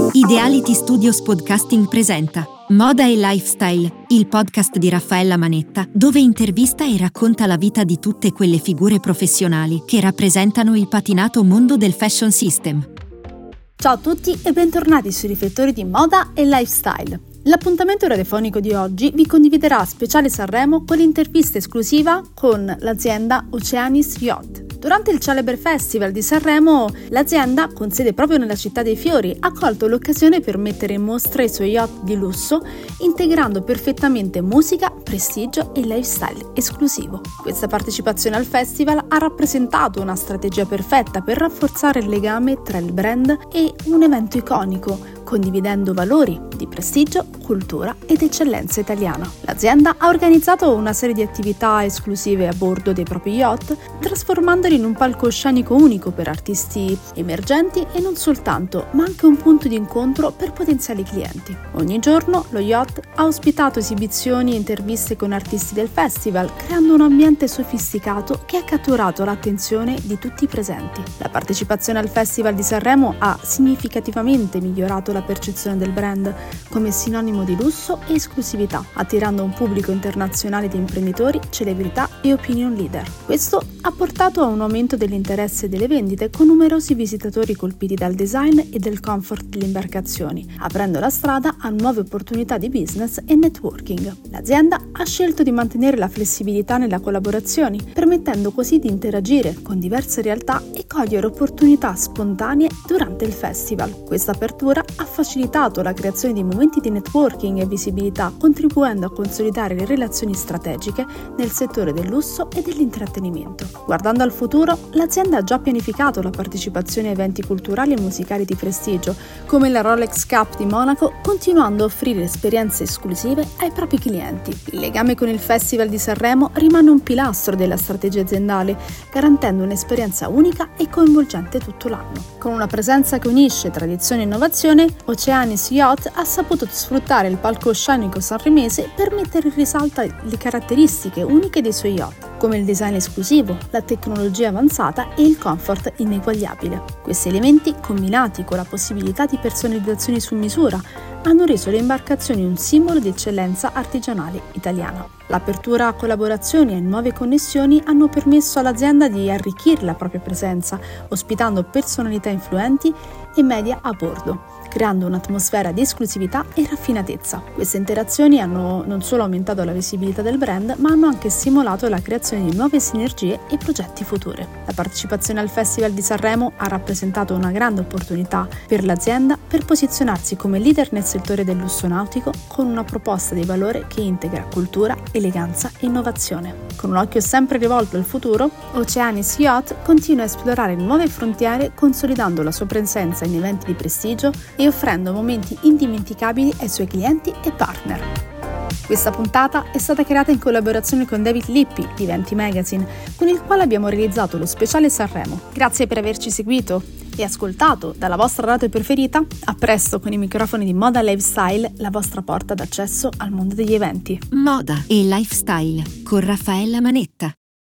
Ideality Studios Podcasting presenta Moda e Lifestyle, il podcast di Raffaella Manetta, dove intervista e racconta la vita di tutte quelle figure professionali che rappresentano il patinato mondo del fashion system. Ciao a tutti e bentornati sui riflettori di Moda e Lifestyle. L'appuntamento radiofonico di oggi vi condividerà Speciale Sanremo con l'intervista esclusiva con l'azienda Oceanis Yacht. Durante il celebre Festival di Sanremo, l'azienda, con sede proprio nella città dei fiori, ha colto l'occasione per mettere in mostra i suoi yacht di lusso, integrando perfettamente musica, prestigio e lifestyle esclusivo. Questa partecipazione al festival ha rappresentato una strategia perfetta per rafforzare il legame tra il brand e un evento iconico, condividendo valori di prestigio, cultura ed eccellenza italiana. L'azienda ha organizzato una serie di attività esclusive a bordo dei propri yacht, trasformandoli in un palcoscenico unico per artisti emergenti e non soltanto, ma anche un punto di incontro per potenziali clienti. Ogni giorno lo yacht ha ospitato esibizioni e interviste con artisti del festival, creando un ambiente sofisticato che ha catturato l'attenzione di tutti i presenti. La partecipazione al Festival di Sanremo ha significativamente migliorato la percezione del brand come sinonimo di lusso e esclusività, attirando un pubblico internazionale di imprenditori, celebrità e opinion leader. Questo ha portato a un aumento dell'interesse delle vendite, con numerosi visitatori colpiti dal design e del comfort delle imbarcazioni, aprendo la strada a nuove opportunità di business e networking. L'azienda ha scelto di mantenere la flessibilità nelle collaborazioni, permettendo così di interagire con diverse realtà e cogliere opportunità spontanee durante il festival. Questa apertura ha facilitato la creazione di momenti di networking e visibilità, contribuendo a consolidare le relazioni strategiche nel settore del lusso e dell'intrattenimento. Guardando al futuro, l'azienda ha già pianificato la partecipazione a eventi culturali e musicali di prestigio, come la Rolex Cup di Monaco, continuando a offrire esperienze esclusive ai propri clienti. Il legame con il Festival di Sanremo rimane un pilastro della strategia aziendale, garantendo un'esperienza unica e coinvolgente tutto l'anno. Con una presenza che unisce tradizione e innovazione, Oceanis Yacht ha saputo sfruttare il palcoscenico sanremese per mettere in risalto le caratteristiche uniche dei suoi yacht, come il design esclusivo, la tecnologia avanzata e il comfort ineguagliabile. Questi elementi, combinati con la possibilità di personalizzazioni su misura, hanno reso le imbarcazioni un simbolo di eccellenza artigianale italiana. L'apertura a collaborazioni e nuove connessioni hanno permesso all'azienda di arricchire la propria presenza, ospitando personalità influenti e media a bordo, creando un'atmosfera di esclusività e raffinatezza. Queste interazioni hanno non solo aumentato la visibilità del brand, ma hanno anche stimolato la creazione di nuove sinergie e progetti futuri. La partecipazione al Festival di Sanremo ha rappresentato una grande opportunità per l'azienda per posizionarsi come leader nel settore del lusso nautico, con una proposta di valore che integra cultura, eleganza e innovazione. Con un occhio sempre rivolto al futuro, Oceanis Yacht continua a esplorare nuove frontiere, consolidando la sua presenza in eventi di prestigio e offrendo momenti indimenticabili ai suoi clienti e partner. Questa puntata è stata creata in collaborazione con David Lippi di Venti Magazine, con il quale abbiamo realizzato lo speciale Sanremo. Grazie per averci seguito e ascoltato dalla vostra radio preferita. A presto con i microfoni di Moda Lifestyle, la vostra porta d'accesso al mondo degli eventi. Moda e Lifestyle con Raffaella Manetta.